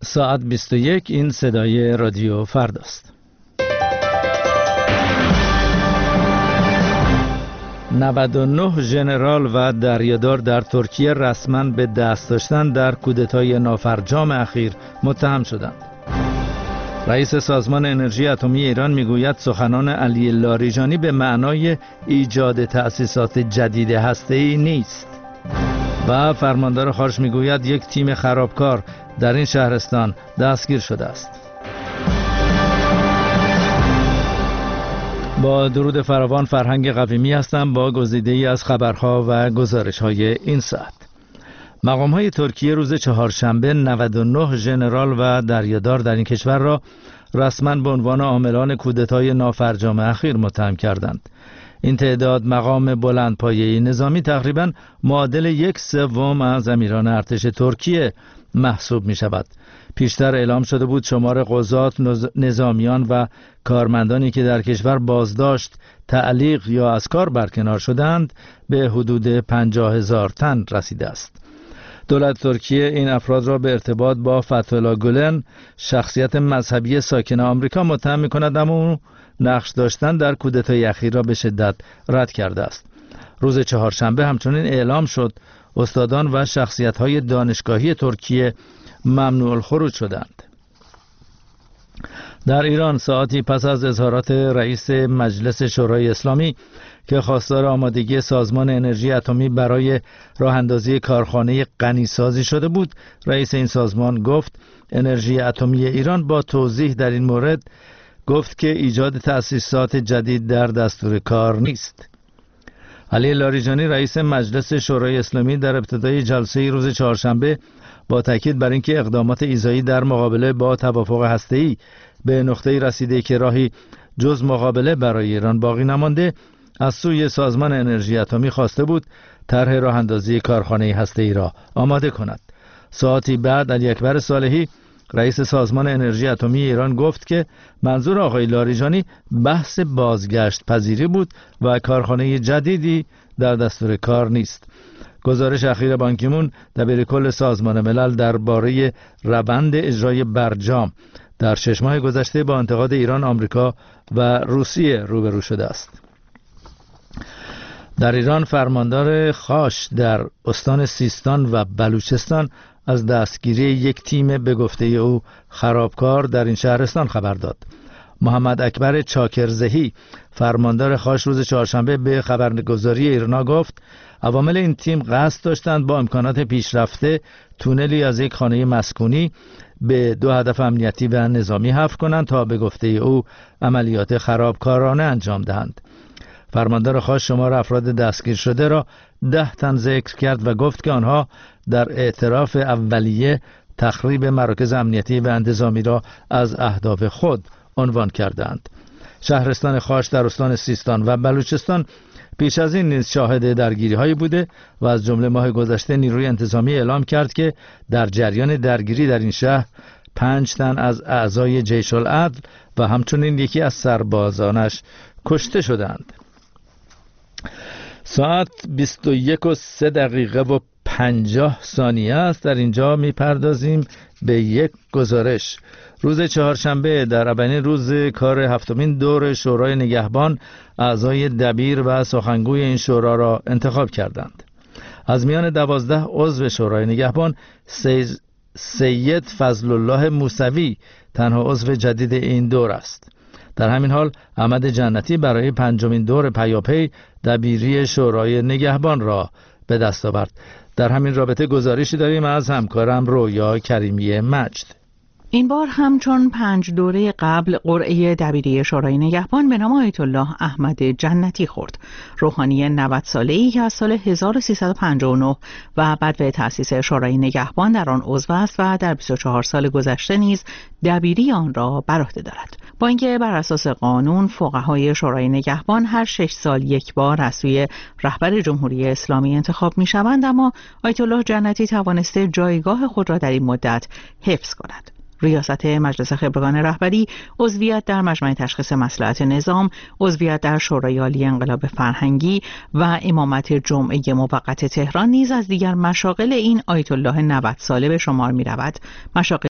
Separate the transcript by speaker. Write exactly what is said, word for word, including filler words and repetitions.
Speaker 1: ساعت بیست و یک، این صدای رادیو فرداست. نود و نه ژنرال و دریادار در ترکیه رسما به دست داشتن در کودتای نافرجام اخیر متهم شدند. رئیس سازمان انرژی اتمی ایران میگوید سخنان علی لاریجانی به معنای ایجاد تأسیسات جدید هسته‌ای نیست. و فرماندار خارج میگوید یک تیم خرابکار در این شهرستان دستگیر شده است. با درود فراوان، فرهنگ قویمی هستم با گزیده‌ای از خبرها و گزارش‌های این ساعت. مقام‌های ترکیه روز چهارشنبه نود و نه ژنرال و دریادار در این کشور را رسما به عنوان عاملان کودتای نافرجام اخیر متهم کردند. این تعداد مقام بلندپایه‌ای نظامی تقریباً معادل یک سوم از امیران ارتش ترکیه محسوب می شود. پیشتر اعلام شده بود شمار قضات، نظامیان و کارمندانی که در کشور بازداشت، تعلیق یا از کار برکنار شدند به حدود پنجاه هزار تن رسیده است. دولت ترکیه این افراد را به ارتباط با فتح‌الله گولن، شخصیت مذهبی ساکن آمریکا، متهم می‌کند، اما او نقش داشتن در کودتای اخیر را به شدت رد کرده است. روز چهارشنبه همچنین اعلام شد استادان و شخصیت‌های دانشگاهی ترکیه ممنوع الخروج شدند. در ایران ساعتی پس از اظهارات رئیس مجلس شورای اسلامی که خواستار آمادگی سازمان انرژی اتمی برای راه اندازی کارخانه غنیسازی شده بود، رئیس این سازمان گفت انرژی اتمی ایران با توضیح در این مورد گفت که ایجاد تأسیسات جدید در دستور کار نیست. علی لاریجانی رئیس مجلس شورای اسلامی در ابتدای جلسه روز چهارشنبه با تاکید بر اینکه اقدامات ایذایی در مقابله با توافق هسته‌ای به نقطه‌ای رسیده که راهی جز مقابله برای ایران باقی نمانده، از سوی سازمان انرژی اتمی خواسته بود طرح راه اندازی کارخانه هسته‌ای را آماده کند. ساعتی بعد علی اکبر صالحی رئیس سازمان انرژی اتمی ایران گفت که منظور آقای لاریجانی بحث بازگشت پذیری بود و کارخانه جدیدی در دستور کار نیست. گزارش اخیر بان کی مون دبیرکل سازمان ملل درباره روند اجرای برجام در شش ماه گذشته با انتقاد ایران، آمریکا و روسیه روبرو شده است. در ایران فرماندار خاش در استان سیستان و بلوچستان از دستگیری یک تیم به گفته او خرابکار در این شهرستان خبر داد. محمد اکبر چاکرزهی فرماندار خاش روز چهارشنبه به خبرگزاری ایرنا گفت عوامل این تیم قصد داشتند با امکانات پیشرفته تونلی از یک خانه مسکونی به دو هدف امنیتی و نظامی حفر کنند تا به گفته او عملیات خرابکارانه انجام دهند. فرماندار خاص شمار افراد دستگیر شده را ده تن ذکر کرد و گفت که آنها در اعتراف اولیه تخریب مراکز امنیتی و انتظامی را از اهداف خود عنوان کردند. شهرستان خاش در استان سیستان و بلوچستان پیش از این نیز شاهد درگیری هایی بوده و از جمله ماه گذشته نیروی انتظامی اعلام کرد که در جریان درگیری در این شهر پنج تن از اعضای جیش العدل و همچنین یکی از سربازانش کشته شدند. ساعت بیست و یک و سه دقیقه و پنجاه ثانیه است. در اینجا میپردازیم به یک گزارش. روز چهارشنبه در اولین روز کار هفتمین دور شورای نگهبان اعضای دبیر و سخنگوی این شورا را انتخاب کردند. از میان دوازده عضو شورای نگهبان سید, سید فضل الله موسوی تنها عضو جدید این دور است. در همین حال احمد جنتی برای پنجمین دور پیاپی دبیری شورای نگهبان را به دست آورد. در همین رابطه گزارشی داریم از همکارم رویا کریمی مجد.
Speaker 2: این بار همچون پنج دوره قبل قرعه دبیری شورای نگهبان به نام آیت الله احمد جنتی خورد. روحانی نود ساله‌ای که از سال هزار و سیصد و پنجاه و نه و بعد به تأسیس شورای نگهبان در آن عضو است و در بیست و چهار سال گذشته نیز دبیری آن را بر عهده دارد. با اینکه بر اساس قانون فقهای شورای نگهبان هر شش سال یک بار از سوی رهبر جمهوری اسلامی انتخاب می‌شوند، اما آیت الله جنتی توانسته جایگاه خود را در این مدت حفظ کند. ریاست مجلس خبرگان رهبری، عضویت در مجمع تشخیص مصلحت نظام، عضویت در شورای عالی انقلاب فرهنگی و امامت جمعه موقت تهران نیز از دیگر مشاغل این آیت الله نود ساله به شمار می رود. مشاغل